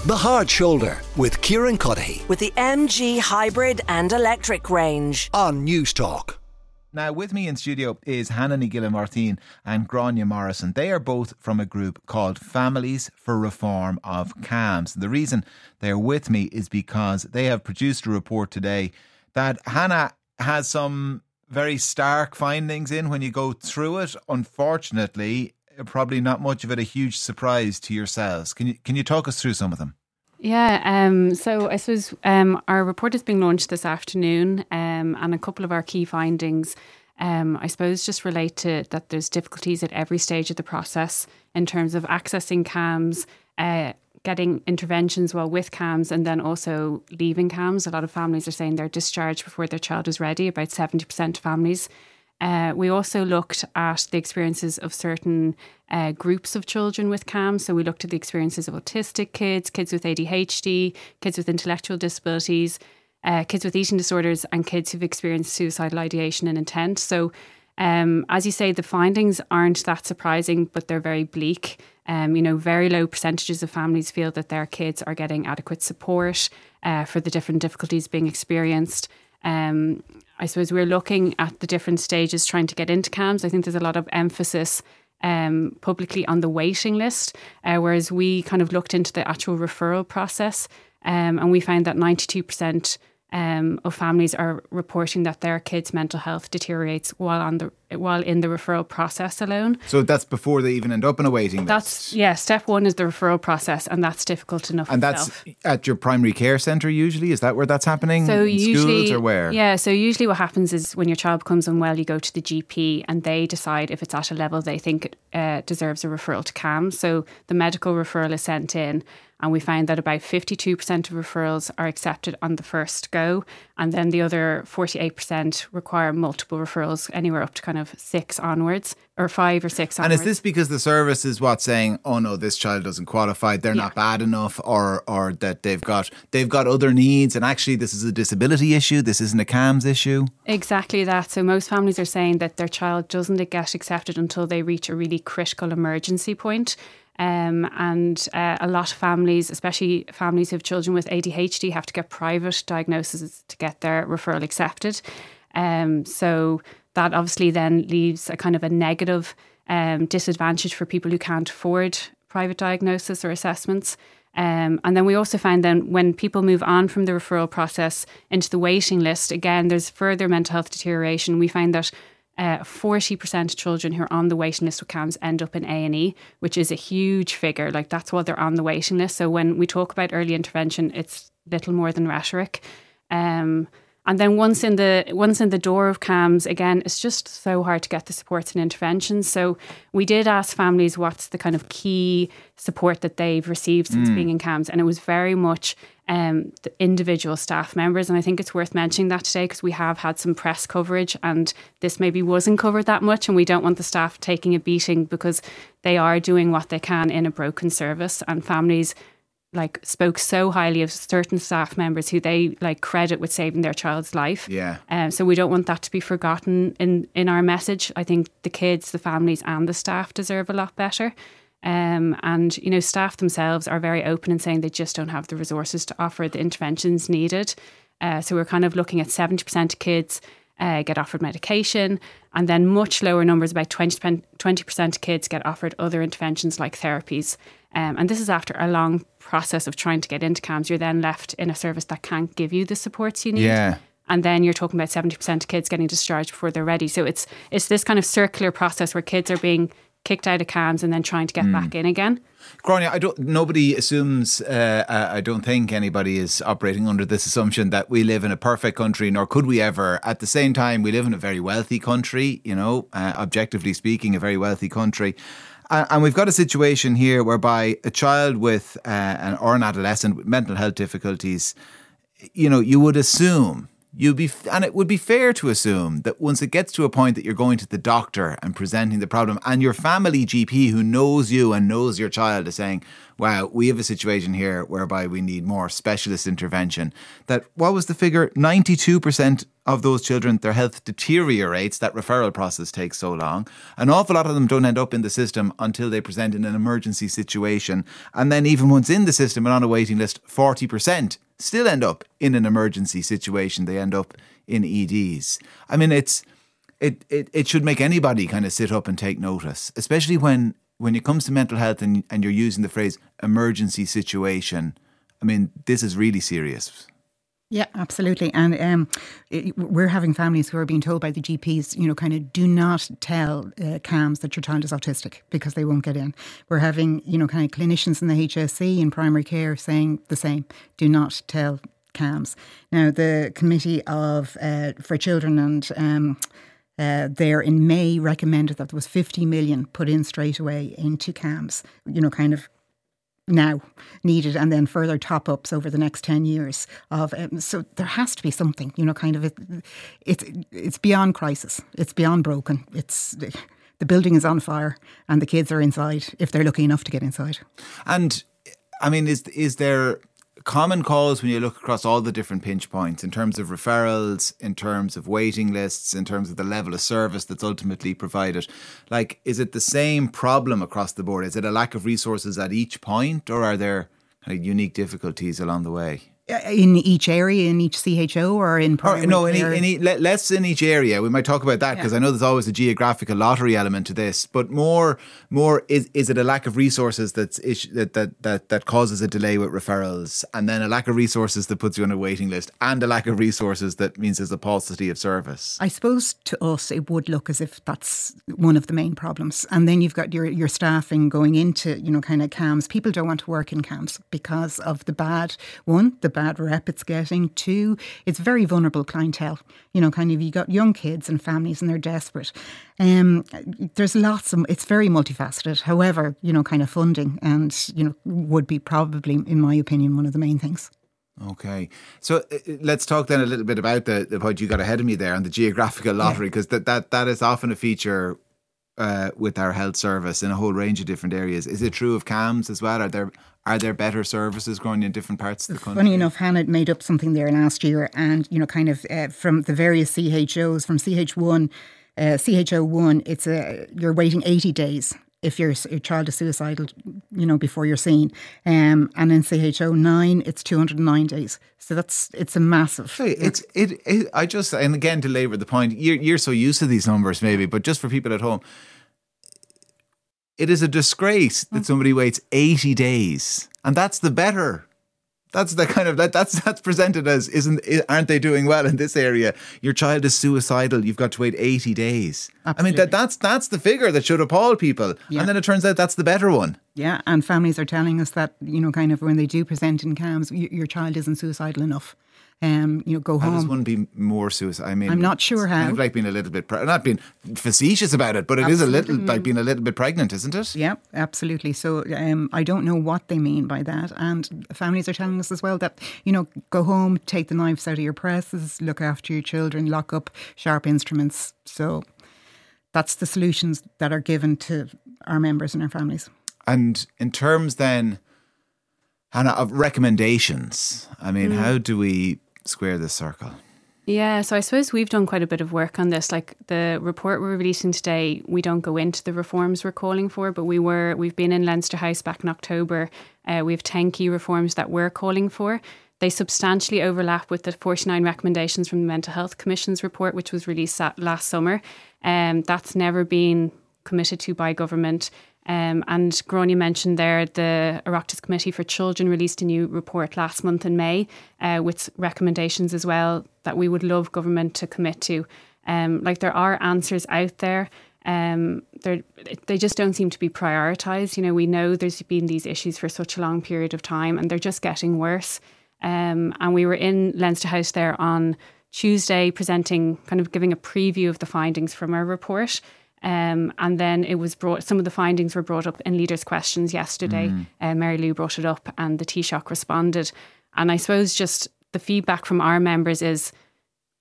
The Hard Shoulder with Kieran Cuddihy with the MG hybrid and electric range on News Talk. Now, with me in studio is Hanani Gillimartin and Grania Morrison. They are both from a group called Families for Reform of CAMHS. The reason they are with me is because they have produced a report today that Hannah has some very stark findings in when you go through it. Unfortunately, probably not much of it a huge surprise to yourselves. Can you talk us through some of them? Yeah, so I suppose our report is being launched this afternoon, and a couple of our key findings, I suppose, just relate to that there's difficulties at every stage of the process in terms of accessing CAMHS, getting interventions while with CAMHS, and then also leaving CAMHS. A lot of families are saying they're discharged before their child is ready, about 70% of families. We also looked at the experiences of certain groups of children with CAMHS. So we looked at the experiences of autistic kids, kids with ADHD, kids with intellectual disabilities, kids with eating disorders, and kids who've experienced suicidal ideation and intent. So as you say, the findings aren't that surprising, but they're very bleak. Very low percentages of families feel that their kids are getting adequate support for the different difficulties being experienced. I suppose we're looking at the different stages trying to get into CAMHS. I think there's a lot of emphasis publicly on the waiting list, whereas we kind of looked into the actual referral process, and we found that 92% of families are reporting that their kids' mental health deteriorates while in the referral process alone. So that's before they even end up in a waiting list? Step one is the referral process, and that's difficult enough. And that's at your primary care centre usually? Is that where that's happening? So in schools or where? Yeah, so usually what happens is when your child becomes unwell, you go to the GP and they decide if it's at a level they think deserves a referral to CAMHS. So the medical referral is sent in, and we found that about 52% of referrals are accepted on the first go. And then the other 48% require multiple referrals, anywhere up to kind of 6 onwards, or 5 or 6 onwards. And is this because the service is saying, oh no, this child doesn't qualify, they're not bad enough, or that they've got other needs, and actually this is a disability issue, this isn't a CAMHS issue? Exactly that. So most families are saying that their child doesn't get accepted until they reach a really critical emergency point. And a lot of families, especially families who have children with ADHD, have to get private diagnoses to get their referral accepted. So that obviously then leaves a kind of a negative disadvantage for people who can't afford private diagnosis or assessments. And then we also find then when people move on from the referral process into the waiting list, again, there's further mental health deterioration. We find that 40% of children who are on the waiting list with CAMHS end up in A&E, which is a huge figure. Like, that's why they're on the waiting list. So when we talk about early intervention, it's little more than rhetoric. And then once in the door of CAMHS, again, it's just so hard to get the supports and interventions. So we did ask families what's the kind of key support that they've received since being in CAMHS, and it was very much the individual staff members. And I think it's worth mentioning that today because we have had some press coverage and this maybe wasn't covered that much, and we don't want the staff taking a beating because they are doing what they can in a broken service, and families spoke so highly of certain staff members who they credit with saving their child's life. Yeah. So we don't want that to be forgotten in our message. I think the kids, the families and the staff deserve a lot better. And staff themselves are very open in saying they just don't have the resources to offer the interventions needed. So we're kind of looking at 70% of kids get offered medication, and then much lower numbers, about 20% of kids get offered other interventions like therapies. And this is after a long process of trying to get into CAMHS. You're then left in a service that can't give you the supports you need. Yeah. And then you're talking about 70% of kids getting discharged before they're ready. So it's this kind of circular process where kids are being kicked out of CAMHS and then trying to get back in again. Grania, nobody assumes, I don't think anybody is operating under this assumption that we live in a perfect country, nor could we ever. At the same time, we live in a very wealthy country, objectively speaking, a very wealthy country. And we've got a situation here whereby a child with or an adolescent with mental health difficulties, you would assume and it would be fair to assume that once it gets to a point that you're going to the doctor and presenting the problem, and your family GP who knows you and knows your child is saying, wow, we have a situation here whereby we need more specialist intervention, that, what was the figure? 92% of those children, their health deteriorates. That referral process takes so long. An awful lot of them don't end up in the system until they present in an emergency situation. And then even once in the system and on a waiting list, 40% still end up in an emergency situation. They end up in EDs. I mean, it should make anybody kind of sit up and take notice, especially when it comes to mental health and you're using the phrase emergency situation. I mean, this is really serious. Yeah, absolutely. And we're having families who are being told by the GPs, kind of do not tell CAMHS that your child is autistic because they won't get in. We're having, kind of clinicians in the HSE in primary care saying the same. Do not tell CAMHS. Now, the Committee for Children and there in May recommended that there was 50 million put in straight away into CAMHS, kind of now needed, and then further top-ups over the next 10 years. So there has to be something, kind of, it's beyond crisis. It's beyond broken. The building is on fire and the kids are inside, if they're lucky enough to get inside. And, I mean, is there common cause when you look across all the different pinch points in terms of referrals, in terms of waiting lists, in terms of the level of service that's ultimately provided? Like, is it the same problem across the board? Is it a lack of resources at each point, or are there kind of unique difficulties along the way? In each area, in each CHO, or in primary care? Less in each area. We might talk about that because I know there's always a geographical lottery element to this. But more is it a lack of resources that causes a delay with referrals, and then a lack of resources that puts you on a waiting list, and a lack of resources that means there's a paucity of service? I suppose to us it would look as if that's one of the main problems. And then you've got your staffing going into kind of CAMHS. People don't want to work in CAMHS because of the bad rep it's getting. Two, it's very vulnerable clientele. Kind of, you got young kids and families and they're desperate. There's lots of, it's very multifaceted. However, kind of funding and, would be probably, in my opinion, one of the main things. Okay. So let's talk then a little bit about the point you got ahead of me there on the geographical lottery, because that is often a feature with our health service in a whole range of different areas. Is it true of CAMHS as well? Are there better services growing in different parts of the country? Funny enough, Hannah made up something there last year, and kind of from the various CHOs, from CH1, CHO1, it's you're waiting 80 days if your child is suicidal, before you're seen, and in CHO9 it's 209 days. So it's a massive. I just, and again to labour the point, you're so used to these numbers maybe, but just for people at home, it is a disgrace that somebody waits 80 days, and that's the better. That's the kind of that's presented as aren't they doing well in this area? Your child is suicidal. You've got to wait 80 days. Absolutely. I mean that's the figure that should appall people, and then it turns out that's the better one. Yeah, and families are telling us that kind of when they do present in CAMHS, your child isn't suicidal enough. Go home. How does one be more suicidal? I mean, I'm not sure how. Kind of like being a little bit, not being facetious about it, but it is a little like being a little bit pregnant, isn't it? Yeah, absolutely. So I don't know what they mean by that. And families are telling us as well that, go home, take the knives out of your presses, look after your children, lock up sharp instruments. So that's the solutions that are given to our members and our families. And in terms then, Hannah, of recommendations, I mean, how do we square this circle? Yeah, so I suppose we've done quite a bit of work on this. Like the report we're releasing today, we don't go into the reforms we're calling for, but we've been in Leinster House back in October. We have 10 key reforms that we're calling for. They substantially overlap with the 49 recommendations from the Mental Health Commission's report, which was released last summer. That's never been committed to by government. And Gráinne mentioned there, the Oireachtas Committee for Children released a new report last month in May with recommendations as well that we would love government to commit to. There are answers out there. They just don't seem to be prioritised. We know there's been these issues for such a long period of time and they're just getting worse. And we were in Leinster House there on Tuesday presenting, kind of giving a preview of the findings from our report. And then some of the findings were brought up in Leaders' Questions yesterday. Mary Lou brought it up and the Taoiseach responded. And I suppose just the feedback from our members is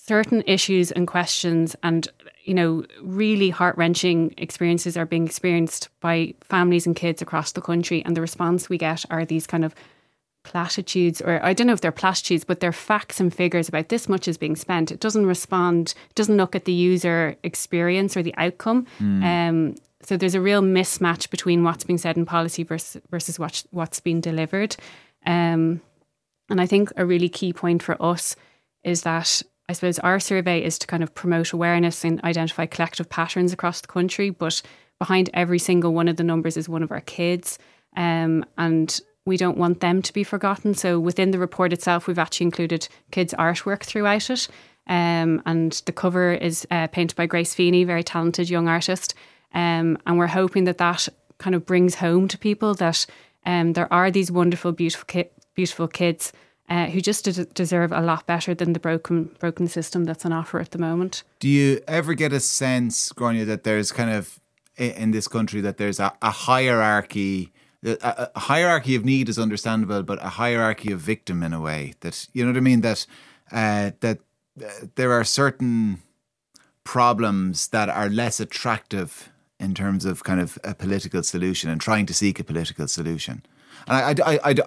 certain issues and questions and, really heart-wrenching experiences are being experienced by families and kids across the country. And the response we get are these kind of platitudes, or I don't know if they're platitudes, but they're facts and figures about this much is being spent. It doesn't look at the user experience or the outcome. So there's a real mismatch between what's being said in policy versus what's being delivered. And I think a really key point for us is that I suppose our survey is to kind of promote awareness and identify collective patterns across the country, but behind every single one of the numbers is one of our kids. And we don't want them to be forgotten. So within the report itself, we've actually included kids' artwork throughout it. And the cover is painted by Grace Feeney, very talented young artist. And we're hoping that kind of brings home to people that there are these wonderful, beautiful kids who just deserve a lot better than the broken system that's on offer at the moment. Do you ever get a sense, Gráinne, that there's kind of, in this country, that there's a hierarchy? A hierarchy of need is understandable, but a hierarchy of victim in a way. That, you know what I mean? That there are certain problems that are less attractive in terms of kind of a political solution and trying to seek a political solution. And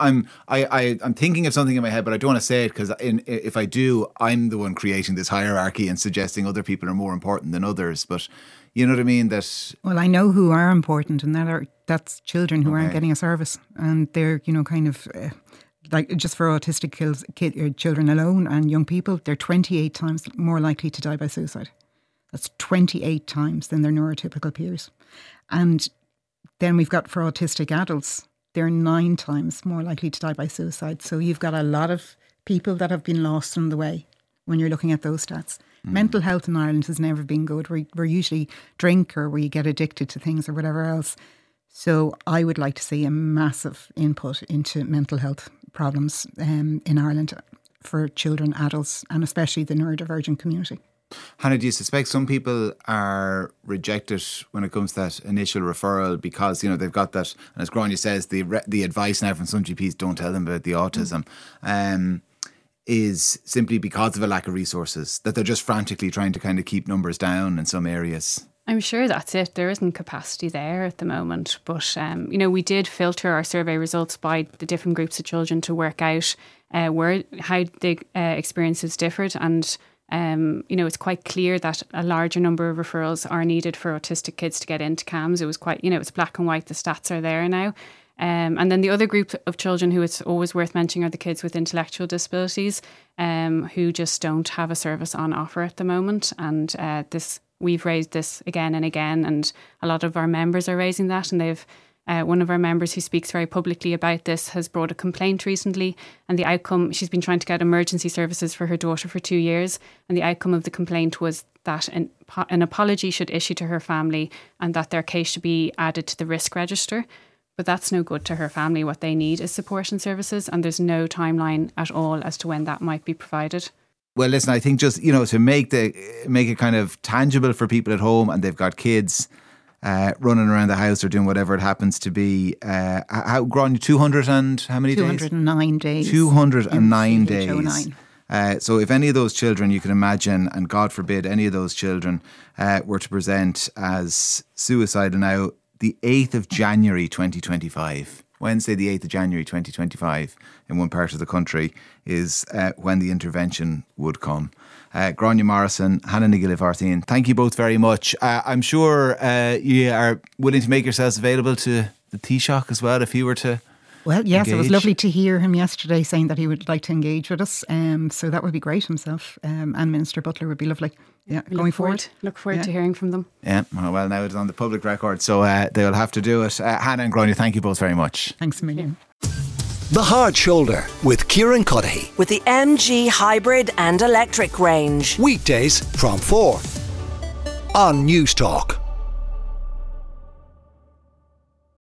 I'm thinking of something in my head, but I don't want to say it because if I do, I'm the one creating this hierarchy and suggesting other people are more important than others. But you know what I mean? Well, I know who are important, and that's children who aren't getting a service, and they're kind of like just for autistic children alone and young people, they're 28 times more likely to die by suicide. That's 28 times than their neurotypical peers. And then we've got for autistic adults, they're 9 times more likely to die by suicide. So you've got a lot of people that have been lost on the way when you're looking at those stats. Mental health in Ireland has never been good. We're usually drink or we get addicted to things or whatever else. So I would like to see a massive input into mental health problems in Ireland for children, adults, and especially the neurodivergent community. Hannah, do you suspect some people are rejected when it comes to that initial referral because, they've got that, and as Gráinne says, the advice now from some GPs, don't tell them about the autism, is simply because of a lack of resources, that they're just frantically trying to kind of keep numbers down in some areas? I'm sure that's it. There isn't capacity there at the moment. But, we did filter our survey results by the different groups of children to work out how the experiences differed. And it's quite clear that a larger number of referrals are needed for autistic kids to get into CAMHS. It was quite, it's black and white. The stats are there now. And then the other group of children who it's always worth mentioning are the kids with intellectual disabilities who just don't have a service on offer at the moment. And we've raised this again and again, and a lot of our members are raising that. And they've one of our members who speaks very publicly about this has brought a complaint recently, and the outcome, she's been trying to get emergency services for her daughter for 2 years, and the outcome of the complaint was that an apology should issue to her family and that their case should be added to the risk register. But that's no good to her family. What they need is support and services, and there's no timeline at all as to when that might be provided. Well, listen, I think just, to make it kind of tangible for people at home, and they've got kids running around the house or doing whatever it happens to be. Gráinne, 200 and how many days? 209 days. 209 days. So if any of those children, you can imagine, and God forbid any of those children were to present as suicidal now, the 8th of January 2025, Wednesday the 8th of January 2025 in one part of the country is when the intervention would come. Gráinne Morrison, Hannah Ní Ghaile-Bhartaín, thank you both very much. I'm sure you are willing to make yourselves available to the Taoiseach as well if you were to Well, yes, engage. It was lovely to hear him yesterday saying that he would like to engage with us. So that would be great himself. And Minister Butler would be lovely. Yeah, going forward. Look forward to hearing from them. Yeah, well, now it's on the public record, so they'll have to do it. Hannah and Gráinne, thank you both very much. Thanks a million. The Hard Shoulder with Kieran Cuddihy. With the MG hybrid and electric range. Weekdays from 4 on News Talk.